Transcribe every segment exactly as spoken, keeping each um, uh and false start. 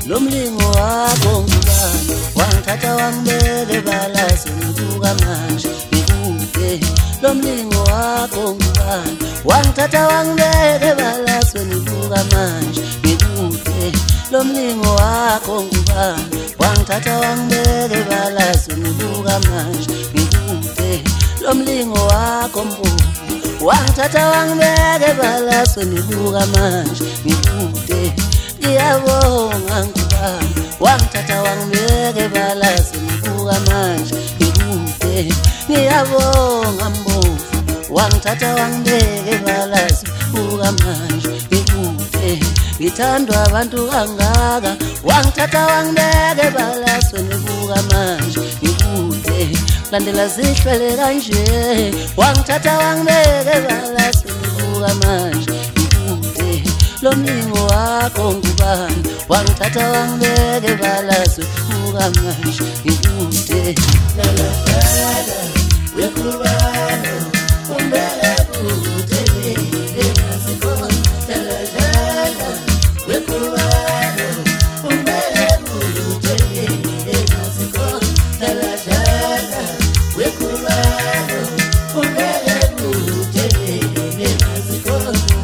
Lomlingo wakho ngubani wangithatha wangibeke balasini buka manje ngikude Lomlingo wakho ngubani wangithatha wangibeke balasini buka manje ngikude Lomlingo wakho ngubani wangithatha wangibeke balasini buka manje ngikude Lomlingo wakho mbuku wangithatha wangibeke balasini buka manje ngikude Ngiyabonga ngubani wangithatha wangibeke balasini buka manje ngikude Ngiyabonga mbuku wangithatha wangibeke balasini buka manje ngikude Ngithandwa abantu kangaka wangithatha wangibeke balasini buka manje ngikude Landela zihlwele kanje wangithatha wangibeke balasini buka manje ngikude Lomlingo wakho ngubani wangithatha wangibeke balasini buka manje ngikude La la la la wekhubano umbele kude engasikho La la la la wekhubano umbele kude engasikho La la la la wekhubano umbele kude engasikho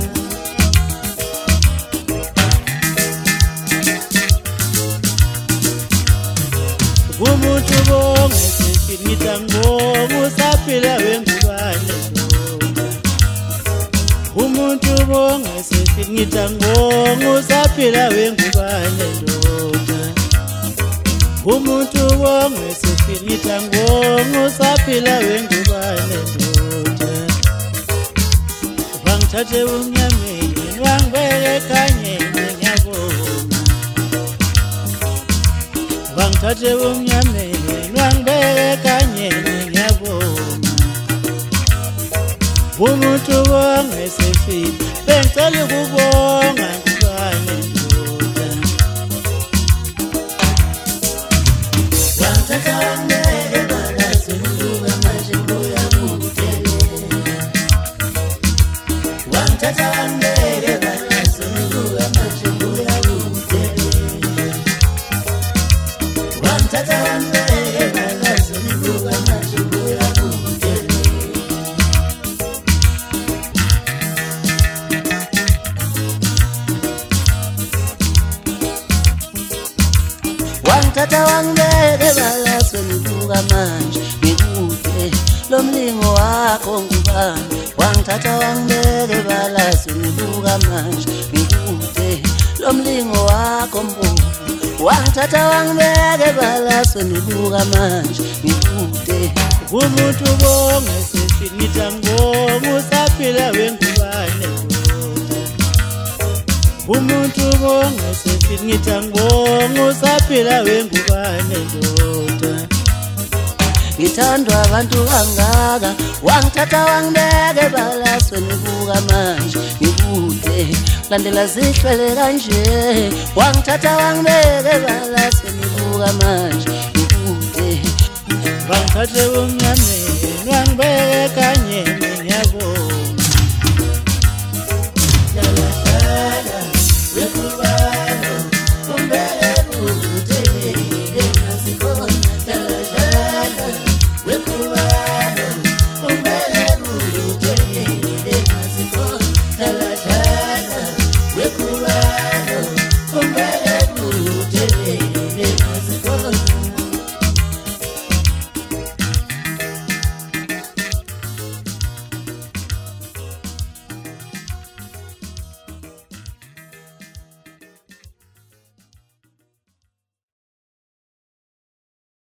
Umuntu bonke sifika ngoku saphila wengubane ndoda Umuntu bonke sifika ngoku saphila wengubane ndoda Umuntu bonke sifika ngoku saphila wengubane ndoda Wangithathe umnyameni wangibeke kanyeni ngiyabona Wangithathe umnyameni wangibeke kanyeni ngiyabona Umuntu bonke sefika bengicela ukubonga ngubane ndoda Wangithatha wangibeke balasini buka manje ngibuya kude Wangithatha wangibeke balasini buka manje ngibuya kude Wangithatha wangibeke balasini buka manje ngibuya kude Wangithatha wangibeke balasini buka manje ngikude Lomlingo wakho ngubani wangithatha wangibeke balasini buka manje ngikude Lomlingo wakho mbuku wangithatha wangibeke balasini buka manje ngikude Umuntu bonke sifika ngoku saphila wengubane ndoda Umuntu bonke sifika ngoku saphila wengubane ndoda Ngithandwa abantu kangaka wangithatha wangibeke balasini buka manje ngikude Landela zihlwele kanje wangithatha wangibeke balasini buka manje ngikude Wangithathe umnyameni wangibeke kanyeni